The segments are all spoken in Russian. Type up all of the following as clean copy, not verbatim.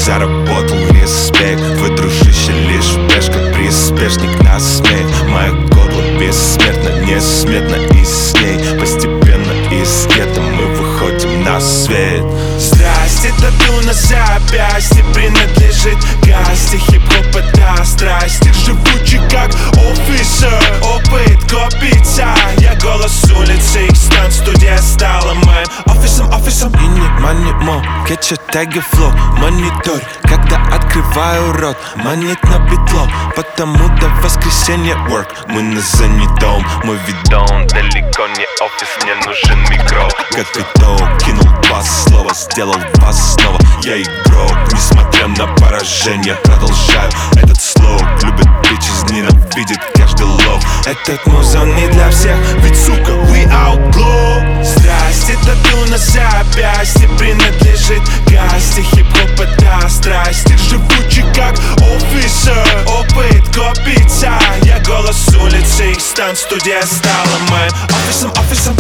заработал респект. Твой дружище лишь пешка, приспешник на смех. Моя кодла бессмертна, несметна, и с ней постепенно из гетто мы выходим на свет. Здрасте, тату на запястье принадлежит касте. Хип-хоп это страсти, живучий как офисер. Опыт копится, я голос улицы, их стан, студия стала моим офисом. И не манимо, кетча теги флоу, монитор, когда открываю рот, монет на битло. Потому до воскресенья work, мы на занятом. Мой видон далеко не офис, мне нужен микро. Как итог, кинул два слова, сделал вас снова. Я игрок, несмотря на поражение, продолжаю этот слог. Любит бичес, ненавидит каждый лов. Этот музон не для всех, ведь сука, we outlaw. Здрасте, тату на запястье принадлежит касте. Хип-хоп это страсти, живучий как офисер. Опыт копится, я голос улицы, их стан, студия стала моим офисом.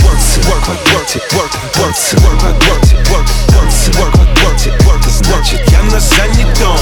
Work, значит я на занятом.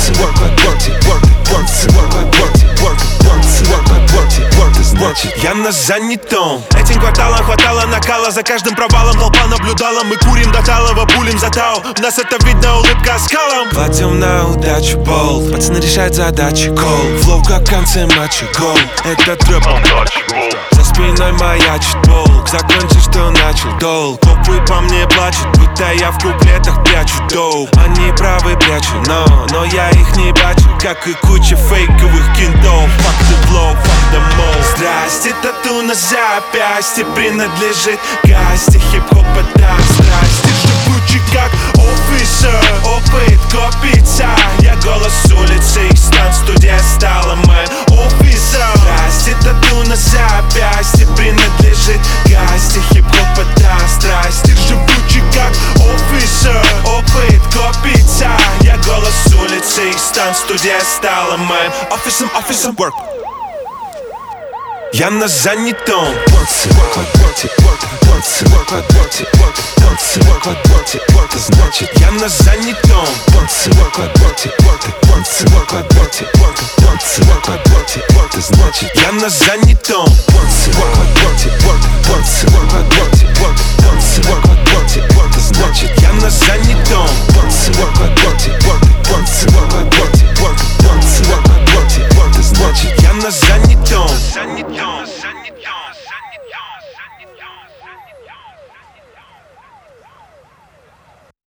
Значит я на занятом. Этим кварталом хватало накала, за каждым провалом толпа наблюдала. Мы курим до талого, пулим за тау, в нас это видно, улыбка скалом. Платим на удачу болт, пацаны решают задачи кол. Флоу как в конце матча гол. Это трэп, за спиной маячит волк. Закончи, что начал долг. Копы по мне плачут, будто я в куплетах прячу доуп. Они правы прячу, но я их не бачу, как и куча фейковых кентов. Fuck the flow, fuck the mode. Здрасте, тату на запястье принадлежит касте. Хип-хоп это страсти, живучий как офисер. Опыт копится, я голос улицы, их стан, студия стала моим офисом. Здрасте, тату на запястье принадлежит касте. Хип-хоп это страсти, живучий как офисер. Опыт копится, я голос улицы, их стан, студия стала моим офисом. Work. Я на занятом. Значит я на занятом. Значит я на занятом. Значит я на занятом. Значит я на занятом.